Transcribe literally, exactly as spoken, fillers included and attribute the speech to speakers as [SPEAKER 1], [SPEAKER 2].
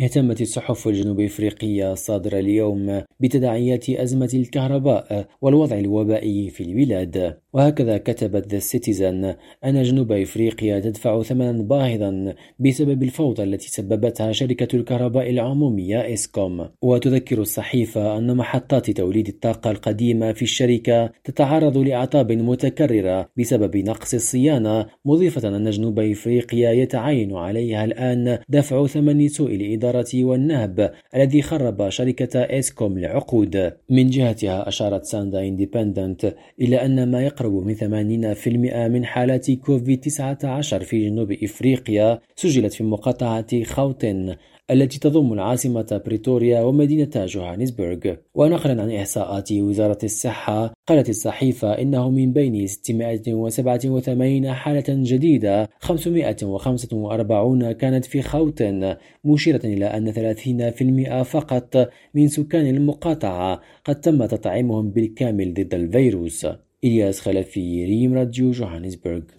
[SPEAKER 1] اهتمت الصحف الجنوب إفريقية الصادرة اليوم بتداعيات أزمة الكهرباء والوضع الوبائي في البلاد، وهكذا كتبت ذا سيتيزن أن جنوب إفريقيا تدفع ثمنا باهظا بسبب الفوضى التي سببتها شركة الكهرباء العمومية إسكوم. وتذكر الصحيفة أن محطات توليد الطاقة القديمة في الشركة تتعرض لأعطاب متكررة بسبب نقص الصيانة، مضيفة أن جنوب إفريقيا يتعين عليها الآن دفع ثمن سوء الإدارة والنهب الذي خرب شركة إسكوم لعقود. من جهتها أشارت ساندا إنديبندنت إلى أن ما يقرب من ثمانين بالمئة من حالات كوفيد تسعة عشر في جنوب إفريقيا سجلت في مقاطعة خوتن التي تضم العاصمة بريتوريا ومدينة جوهانسبرغ. ونقلا عن إحصاءات وزارة الصحة، قالت الصحيفة إنه من بين ستمائة وسبعة وثمانين حالة جديدة خمسمائة وخمسة وأربعين كانت في خوتن، مشيرة إلى أن ثلاثين بالمئة فقط من سكان المقاطعة قد تم تطعيمهم بالكامل ضد الفيروس. إلياس خلفي، ريم راديو، جوهانسبرغ.